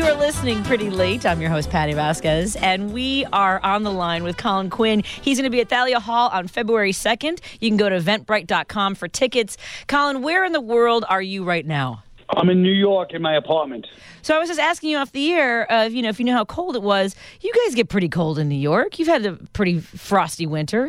are listening Pretty Late. I'm your host, Patty Vasquez, and we are on the line with Colin Quinn. He's going to be at Thalia Hall on February 2nd. You can go to eventbrite.com for tickets. Colin, where in the world are you right now? I'm in New York in my apartment. So I was just asking you off the air, if you know how cold it was. You guys get pretty cold in New York. You've had a pretty frosty winter.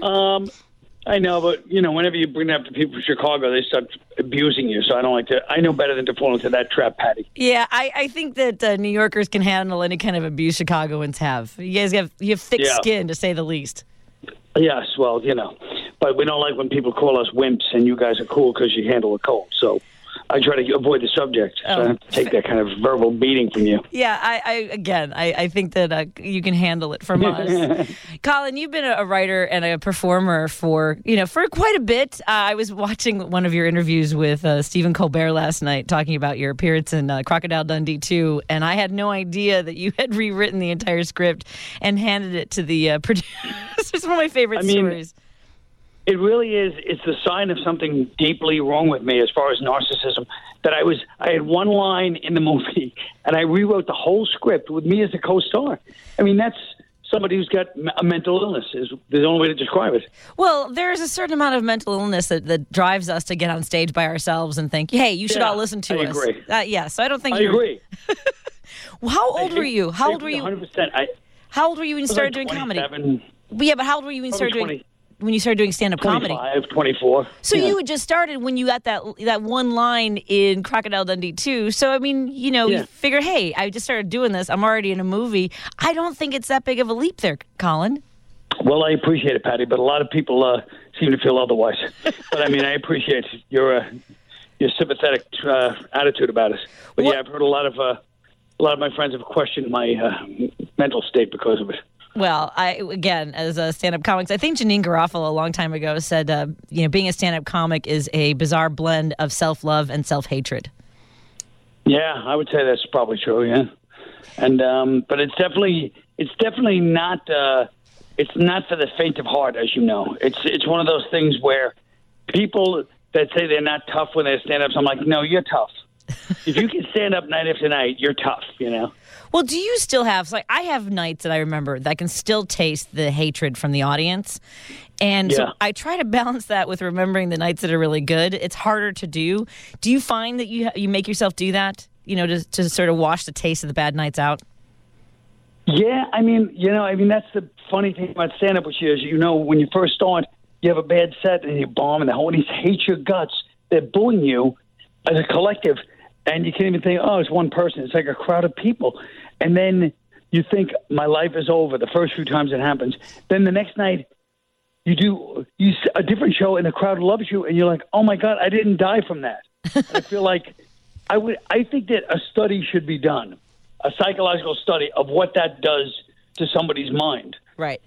I know, but, whenever you bring up to people from Chicago, they start abusing you. So I don't like to. I know better than to fall into that trap, Patty. Yeah, I think that New Yorkers can handle any kind of abuse Chicagoans have. You guys have thick skin, to say the least. Yes, well, but we don't like when people call us wimps, and you guys are cool because you handle the cold. So I try to avoid the subject, so I have to take that kind of verbal beating from you. Yeah, I think that you can handle it from us. Colin, you've been a writer and a performer for quite a bit. I was watching one of your interviews with Stephen Colbert last night, talking about your appearance in Crocodile Dundee 2, and I had no idea that you had rewritten the entire script and handed it to the producer. It's one of my favorite stories. It really is. It's the sign of something deeply wrong with me as far as narcissism. That I had one line in the movie, and I rewrote the whole script with me as the co-star. I mean, that's somebody who's got a mental illness is the only way to describe it. Well, there's a certain amount of mental illness that drives us to get on stage by ourselves and think, hey, you should all listen to us. I agree. So I don't think I agree. Well, how old were you? How old were you? 100%. How old were you when you started doing comedy? Yeah, but how old were you when you started doing? When you started doing stand-up comedy? 25, 24. So you had just started when you got that one line in Crocodile Dundee 2. So, I mean, you figure, hey, I just started doing this. I'm already in a movie. I don't think it's that big of a leap there, Colin. Well, I appreciate it, Patty, but a lot of people seem to feel otherwise. But, I mean, I appreciate your sympathetic attitude about it. But, I've heard a lot of my friends have questioned my mental state because of it. Well, as a stand-up comic, I think Janeane Garofalo a long time ago said, being a stand-up comic is a bizarre blend of self-love and self-hatred. Yeah, I would say that's probably true. Yeah, and but it's definitely not. It's not for the faint of heart, as you know. It's one of those things where people that say they're not tough when they're stand-ups, I'm like, no, you're tough. If you can stand up night after night, you're tough. Well, do you still have, I have nights that I remember that I can still taste the hatred from the audience. And so I try to balance that with remembering the nights that are really good. It's harder to do. Do you find that you make yourself do that, to sort of wash the taste of the bad nights out? Yeah, I mean, that's the funny thing about stand-up, which is, when you first start, you have a bad set and you bomb and the audience hates your guts. They're booing you as a collective. And you can't even think, oh, it's one person. It's like a crowd of people. And then you think, my life is over the first few times it happens. Then the next night, you do a different show and the crowd loves you. And you're like, oh, my God, I didn't die from that. I feel like I think that a study should be done, a psychological study of what that does to somebody's mind. Right.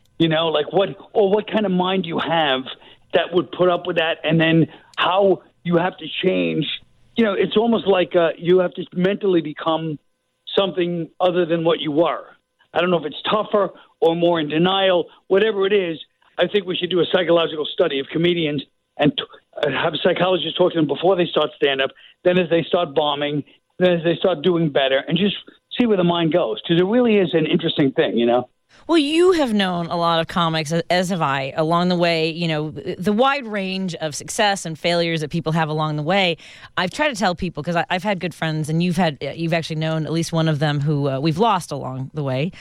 What kind of mind you have that would put up with that. And then how you have to change. It's almost like you have to mentally become something other than what you were. I don't know if it's tougher or more in denial, whatever it is. I think we should do a psychological study of comedians and have psychologists talk to them before they start stand-up, then as they start bombing, then as they start doing better, and just see where the mind goes. Because it really is an interesting thing, Well, you have known a lot of comics, as have I, along the way, the wide range of success and failures that people have along the way. I've tried to tell people, because I've had good friends, and you've actually known at least one of them who we've lost along the way.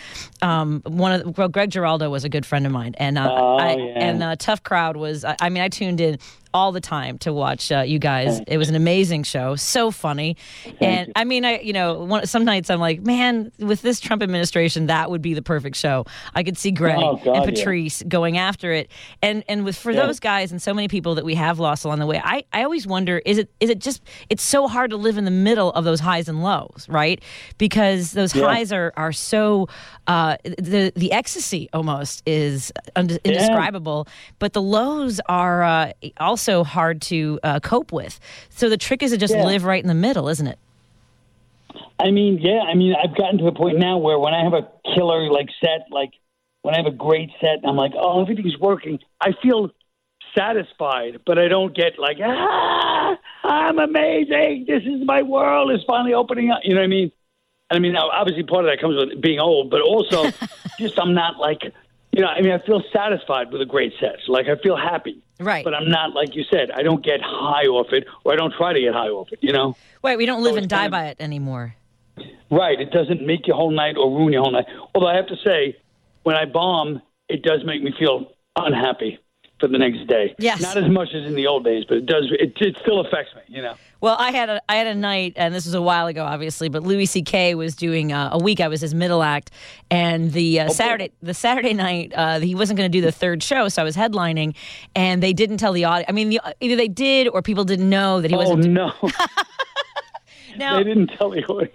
Greg Giraldo was a good friend of mine, and Tough Crowd was, I tuned in all the time to watch you guys. It was an amazing show, so funny. And I mean, some nights I'm like, man, with this Trump administration, that would be the perfect show. I could see Greg and Patrice going after it. And for those guys and so many people that we have lost along the way, I always wonder, is it just, it's so hard to live in the middle of those highs and lows, right? Because those highs are so, the ecstasy almost is indescribable, but the lows are also hard to cope with. So the trick is to just live right in the middle, isn't it? I mean, I've gotten to a point now where when I have a killer set, when I have a great set, I'm like, oh, everything's working. I feel satisfied, but I don't get I'm amazing. This is my world is finally opening up. You know what I mean? I mean, now, obviously part of that comes with being old, but also just I'm not like, I mean, I feel satisfied with a great set. Like I feel happy. Right. But I'm not, like you said, I don't get high off it, or I don't try to get high off it, Right, we don't live and die by it anymore. Right. It doesn't make your whole night or ruin your whole night. Although I have to say, when I bomb, it does make me feel unhappy for the next day. Yes. Not as much as in the old days, but it does. It still affects me, Well, I had a night, and this was a while ago, obviously, but Louis C.K. was doing a week. I was his middle act, and the Saturday night, he wasn't going to do the third show, so I was headlining, and they didn't tell the audience. I mean, either they did or people didn't know that he wasn't. Oh no. Now, they didn't tell the audience.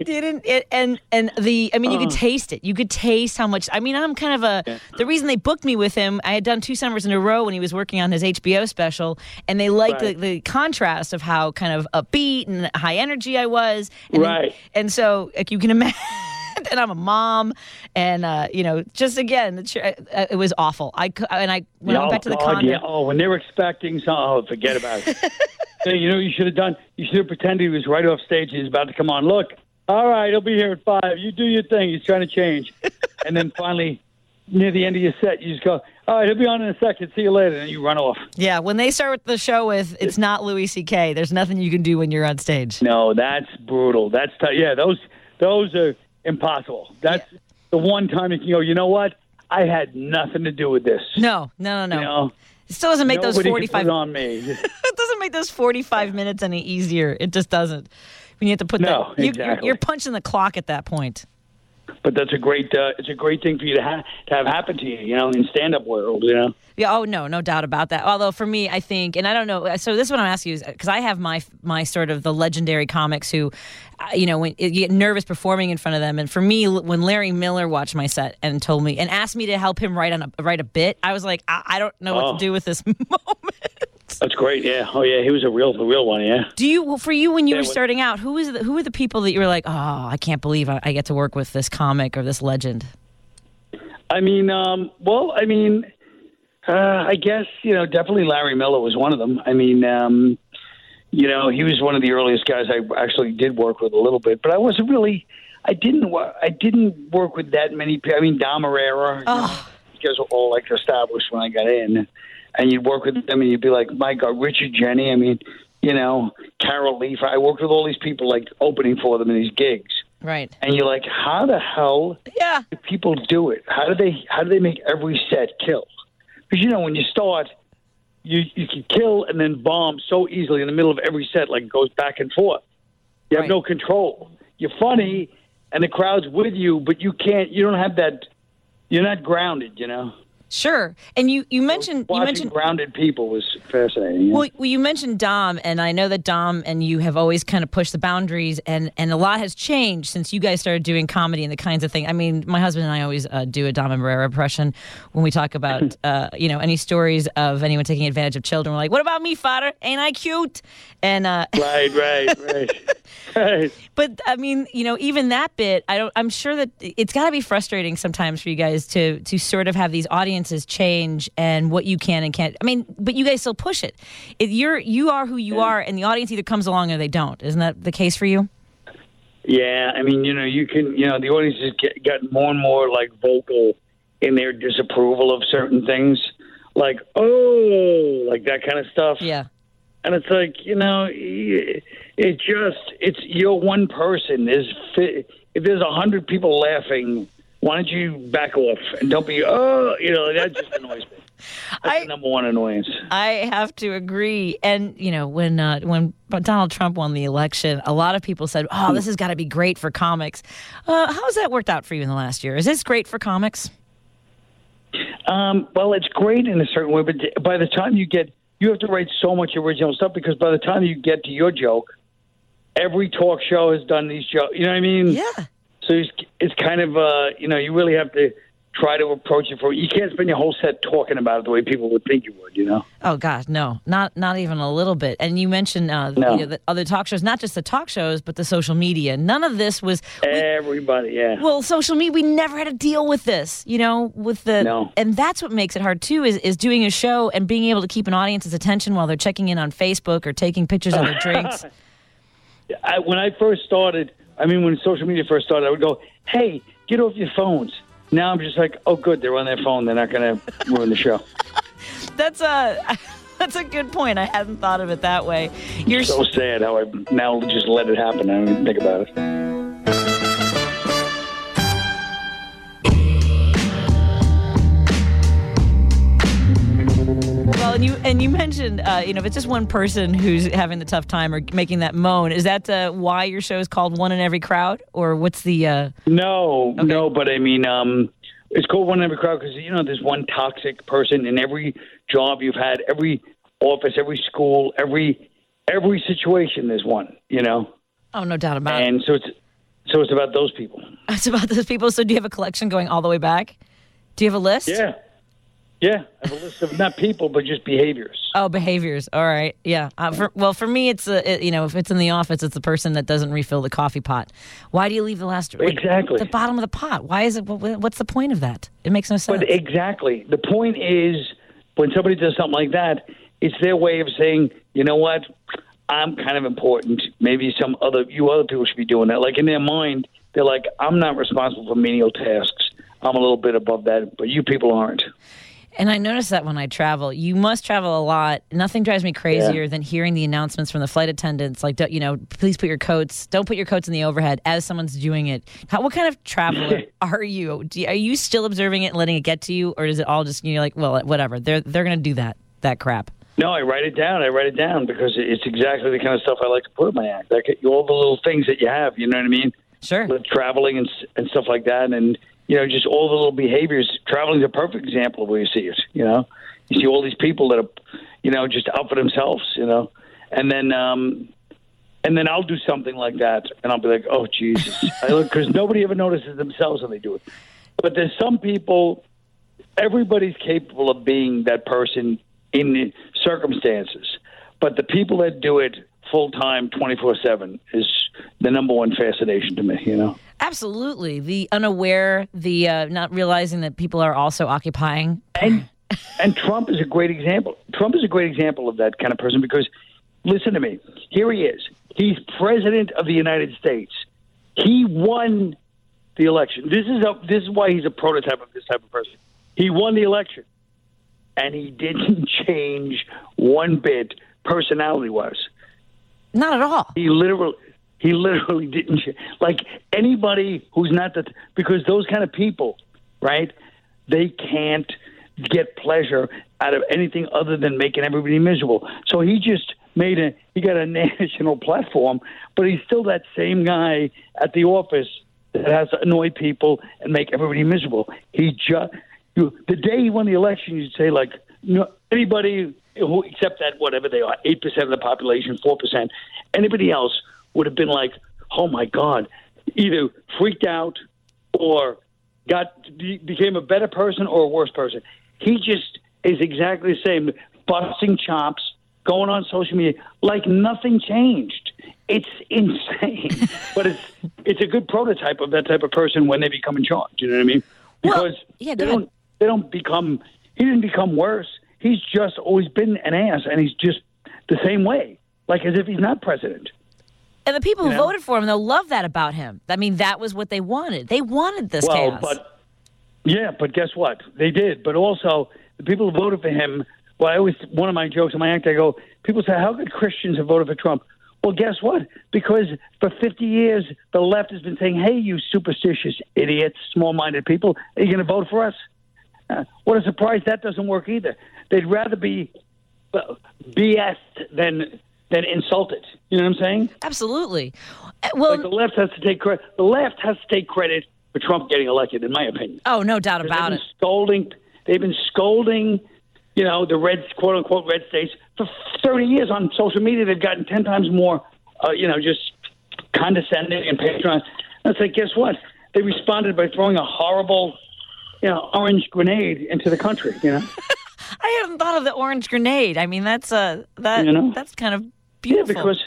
You could taste it. You could taste how much. I mean, I'm kind of the reason they booked me with him, I had done 2 summers in a row when he was working on his HBO special, and they liked the contrast of how kind of upbeat and high energy I was. And so, like, you can imagine. And I'm a mom, and just again, it was awful. When I went back to the condo. Yeah. Oh, when they were expecting something, forget about it. You should have done. You should have pretended he was right off stage. He's about to come on. Look, all right, he'll be here at 5. You do your thing. He's trying to change, and then finally, near the end of your set, you just go, all right, he'll be on in a second. See you later, and you run off. Yeah, when they start the show with "It's not Louis C.K.," there's nothing you can do when you're on stage. No, that's brutal. That's those are impossible. That's the one time you can go, you know what? I had nothing to do with this. No. It still doesn't make those 45 on me. It doesn't make those 45 minutes any easier. It just doesn't. When you have to put exactly. You're punching the clock at that point. But that's a great it's a great thing for you to have happen to you, in stand-up world, Yeah, oh, no doubt about that. Although for me, I think, and I don't know, so this is what I'm asking you, is because I have my sort of the legendary comics who, when you get nervous performing in front of them. And for me, when Larry Miller watched my set and told me, and asked me to help him write a bit, I was like, I don't know what to do with this moment. That's great, yeah. Oh, yeah, he was the real one, yeah. For you, when you were starting out, who were the people that you were like, oh, I can't believe I get to work with this comic or this legend? I mean, I guess, definitely Larry Miller was one of them. I mean, he was one of the earliest guys I actually did work with a little bit, but I didn't work with that many people. I mean, Dom Herrera, you guys were all like established when I got in, and you'd work with them and you'd be like, my God, Richard Jenny. I mean, Carol Leaf. I worked with all these people like opening for them in these gigs. Right. And you're like, how the hell do people do it? How do they make every set kill? Because, when you start, you can kill and then bomb so easily in the middle of every set, like it goes back and forth. You have no control. You're funny, and the crowd's with you, but you don't have that, you're not grounded, Sure. And you mentioned grounded people was fascinating. Well, you mentioned Dom, and I know that Dom and you have always kind of pushed the boundaries, and a lot has changed since you guys started doing comedy and the kinds of things. I mean, my husband and I always do a Dom and Herrera impression when we talk about any stories of anyone taking advantage of children. We're like, what about me, father? Ain't I cute? And right. But I mean, even that bit, I'm sure that it's got to be frustrating sometimes for you guys to sort of have these audiences change and what you can and can't. I mean, but you guys still push it. You are who you are, and the audience either comes along or they don't. Isn't that the case for you? Yeah, I mean, you can, the audience has gotten more and more like vocal in their disapproval of certain things, like like that kind of stuff. Yeah. And it's like, it's you're one person. If there's 100 people laughing, why don't you back off and don't be, that just annoys me. That's the number one annoyance. I have to agree. And, when Donald Trump won the election, a lot of people said, oh, this has got to be great for comics. How has that worked out for you in the last year? Is this great for comics? Well, it's great in a certain way, but by the time you have to write so much original stuff, because by the time you get to your joke, every talk show has done these jokes. You know what I mean? Yeah. So it's kind of, you really have to try to approach it you can't spend your whole set talking about it the way people would think you would, Oh, God, no. Not even a little bit. And you mentioned the other talk shows, not just the talk shows, but the social media. None of this was... Everybody, yeah. Well, social media, we never had to deal with this, No. And that's what makes it hard, too, is doing a show and being able to keep an audience's attention while they're checking in on Facebook or taking pictures of their drinks. When I first started, I mean, when social media first started, I would go, hey, get off your phones. Now I'm just like, oh, good, they're on their phone. They're not going to ruin the show. That's a good point. I hadn't thought of it that way. You're so sad how I now just let it happen. I don't even think about it. Well, and you mentioned, if it's just one person who's having the tough time or making that moan, is that why your show is called One in Every Crowd, or what's the? No, but I mean, it's called One in Every Crowd because there's one toxic person in every job you've had, every office, every school, every situation. There's one, Oh, no doubt about it. And so it's about those people. It's about those people. So do you have a collection going all the way back? Do you have a list? Yeah, I have a list of not people, but just behaviors. Oh, behaviors. All right. Yeah. For me, it's if it's in the office, it's the person that doesn't refill the coffee pot. Why do you leave the the bottom of the pot? Why is it? What's the point of that? It makes no sense. But exactly, the point is when somebody does something like that, it's their way of saying, you know what, I'm kind of important. Maybe you other people should be doing that. Like in their mind, they're like, I'm not responsible for menial tasks. I'm a little bit above that, but you people aren't. And I notice that when I travel, you must travel a lot. Nothing drives me crazier than hearing the announcements from the flight attendants, like, please don't put your coats in the overhead as someone's doing it. What kind of traveler are you? Are you still observing it and letting it get to you, or is it all just, you're like, well, whatever, they're going to do that crap? No, I write it down because it's exactly the kind of stuff I like to put in my act. Like all the little things that you have, you know what I mean? Sure. With traveling and stuff like that, and just all the little behaviors. Traveling is a perfect example of where you see it. You see all these people that are, just out for themselves. And then I'll do something like that, and I'll be like, oh Jesus, because nobody ever notices themselves when they do it. But there's some people. Everybody's capable of being that person in the circumstances, but the people that do it full time, 24/7, is the number one fascination to me. Absolutely. The unaware, the not realizing that people are also occupying. And Trump is a great example. Trump is a great example of that kind of person because, listen to me, here he is. He's president of the United States. He won the election. This is why he's a prototype of this type of person. He won the election, and he didn't change one bit personality-wise. Not at all. He literally didn't. Like anybody who's not because those kind of people, right? They can't get pleasure out of anything other than making everybody miserable. So he just he got a national platform, but he's still that same guy at the office that has to annoy people and make everybody miserable. The day he won the election, you'd say like, anybody who, except that whatever they are, 8% of the population, 4%, anybody else would have been like, oh, my God, either freaked out or became a better person or a worse person. He just is exactly the same, busting chops, going on social media, like nothing changed. It's insane. But it's a good prototype of that type of person when they become in charge. You know what I mean? Because he didn't become worse. He's just always been an ass, and he's just the same way, like as if he's not president. And the people who voted for him, they'll love that about him. I mean, that was what they wanted. They wanted this chaos. But guess what? They did. But also, the people who voted for him, one of my jokes in my act, I go, people say, how could Christians have voted for Trump? Well, guess what? Because for 50 years, the left has been saying, hey, you superstitious idiots, small-minded people, are you going to vote for us? What a surprise that doesn't work either. They'd rather be BS'd than insulted. You know what I'm saying? Absolutely. Well, the left has to take credit. The left has to take credit for Trump getting elected, in my opinion. Oh, no doubt about it. They've been scolding, the red, quote unquote, red states for 30 years on social media. They've gotten 10 times more, just condescending and patronizing. And it's like, guess what? They responded by throwing a horrible, orange grenade into the country. I haven't thought of the orange grenade. I mean, that's kind of beautiful.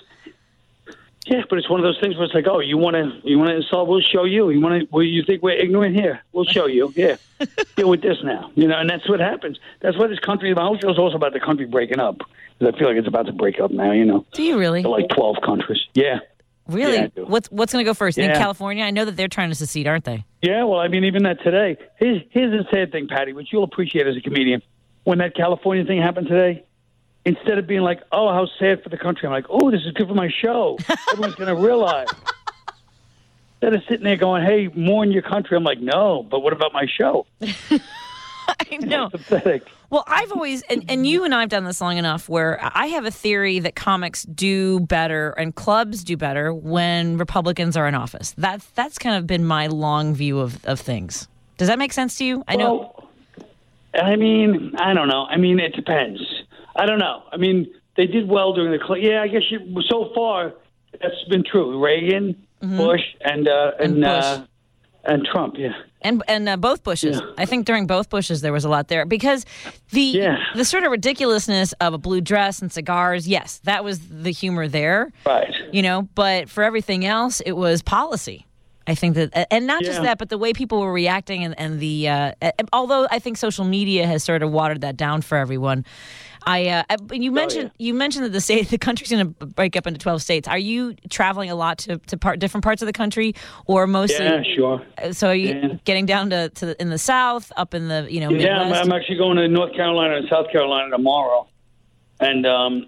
But it's one of those things where it's like, oh, you want to insult? We'll show you. You think we're ignorant? Here, we'll show you. Yeah, deal with this now. And that's what happens. That's why this country. My whole show is also about the country breaking up. Because I feel like it's about to break up now. Do you really? To like 12 countries. Yeah. Really? Yeah, I do. What's going to go first? In Yeah. California? I know that they're trying to secede, aren't they? Yeah, well, I mean, even that today. Here's the sad thing, Patty, which you'll appreciate as a comedian. When that California thing happened today, instead of being like, oh, how sad for the country, I'm like, oh, this is good for my show. Everyone's going to realize. Instead of sitting there going, hey, mourn your country, I'm like, no, but what about my show? I know. It's pathetic. Well, I've always, and you and I have done this long enough where I have a theory that comics do better and clubs do better when Republicans are in office. That's kind of been my long view of things. Does that make sense to you? I know. Well, I mean, I don't know. I mean, it depends. I don't know. I mean, they did well during the yeah. I guess so far that's been true. Reagan, Bush, and Bush. And Trump. Yeah. And both Bushes. Yeah. I think during both Bushes there was a lot there because the sort of ridiculousness of a blue dress and cigars. Yes, that was the humor there. Right. You know, but for everything else, it was policy. I think that, and not just that, but the way people were reacting and the, although I think social media has sort of watered that down for everyone. You mentioned that the country's going to break up into 12 states. Are you traveling a lot to different parts of the country, or mostly? Yeah, sure. So are you getting down to in the South, up in the Midwest? Yeah, I'm actually going to North Carolina and South Carolina tomorrow, and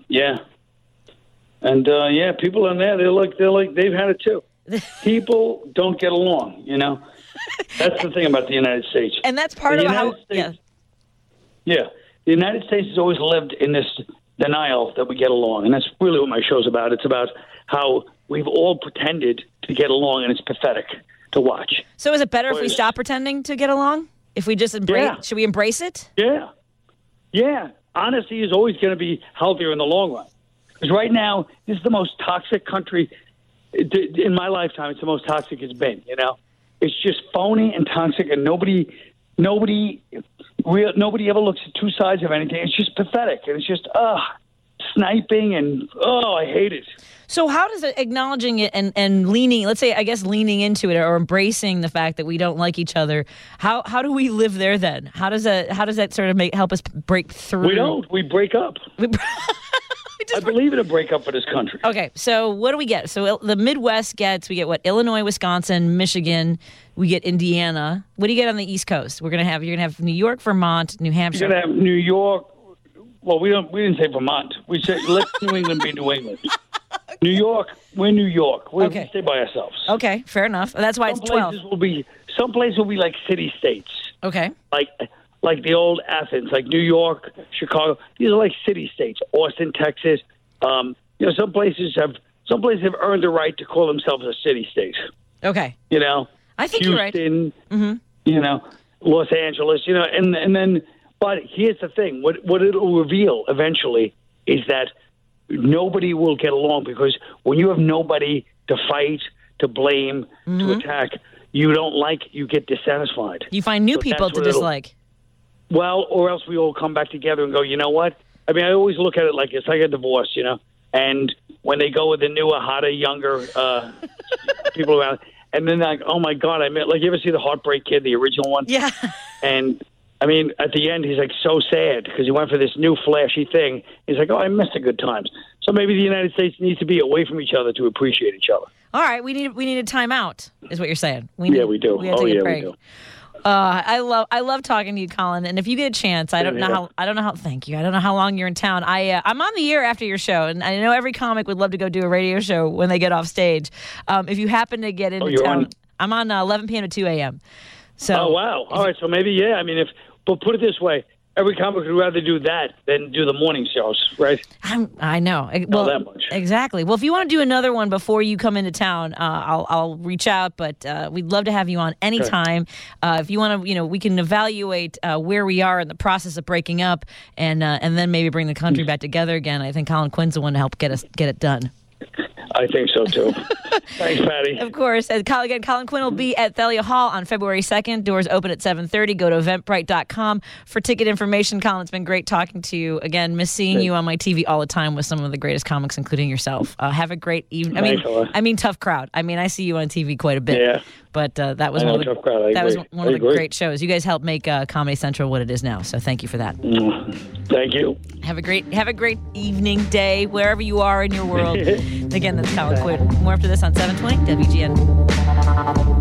people in there they're like they've had it too. People don't get along, you know. That's the thing about the United States. And that's part of how. The United States has always lived in this denial that we get along, and that's really what my show's about. It's about how we've all pretended to get along, and it's pathetic to watch. So is it better if we stop pretending to get along? If we just embrace, should we embrace it? Yeah. Honesty is always going to be healthier in the long run. Because right now, this is the most toxic country in my lifetime. It's the most toxic it's been. You know, it's just phony and toxic, and nobody ever looks at two sides of anything. It's just pathetic, and it's just sniping, and I hate it. So how does it, acknowledging it and leaning, let's say, I guess, leaning into it or embracing the fact that we don't like each other, how do we live there then? How does that sort of help us break through? We don't. We break up. I believe in a breakup for this country. Okay, so what do we get? So the Midwest we get what? Illinois, Wisconsin, Michigan. We get Indiana. What do you get on the East Coast? You're gonna have New York, Vermont, New Hampshire. You're gonna have New York. Well, we didn't say Vermont. We said let New England be New England. New York, we're New York. We stay by ourselves. Okay, fair enough. That's why it's 12. Some places will be like city states. Okay. Like the old Athens, like New York, Chicago. These are like city states. Austin, Texas. Some places have earned the right to call themselves a city state. Okay. You know, I think Houston, you're right. You know, Los Angeles. You know, and then. But here's the thing: what it'll reveal eventually is that nobody will get along, because when you have nobody to fight, to blame, to attack, you get dissatisfied. You find new people to dislike. Well, or else we all come back together and go, you know what? I mean, I always look at it like it's like a divorce, you know? And when they go with the newer, hotter, younger people around, and then like, oh, my God, you ever see The Heartbreak Kid, the original one? Yeah. And, I mean, at the end, he's like so sad because he went for this new flashy thing. He's like, oh, I missed the good times. So maybe the United States needs to be away from each other to appreciate each other. All right, we need a timeout, is what you're saying. We do. We do. I love talking to you, Colin. And if you get a chance, I don't know how long you're in town. I'm on the air after your show, and I know every comic would love to go do a radio show when they get off stage. If you happen to get into town, I'm on 11 p.m. to 2 a.m. So. Oh wow! All right, so maybe I mean, but put it this way. Every comic would rather do that than do the morning shows, right? I know. Well, that much. Exactly. Well, if you want to do another one before you come into town, I'll reach out, but we'd love to have you on anytime. Okay. If you want to, we can evaluate where we are in the process of breaking up and then maybe bring the country back together again. I think Colin Quinn's the one to help get it done. I think so, too. Thanks, Patty. Of course. Colin Quinn will be at Thalia Hall on February 2nd. Doors open at 7:30. Go to eventbrite.com for ticket information. Colin, it's been great talking to you. Again, miss seeing you on my TV all the time with some of the greatest comics, including yourself. Have a great evening. I mean, tough crowd. I mean, I see you on TV quite a bit. Yeah. But that was one of the great shows. You guys helped make Comedy Central what it is now. So thank you for that. Thank you. Have a great evening, day, wherever you are in your world. Again, that's Colin Quinn. More after this on 720 WGN.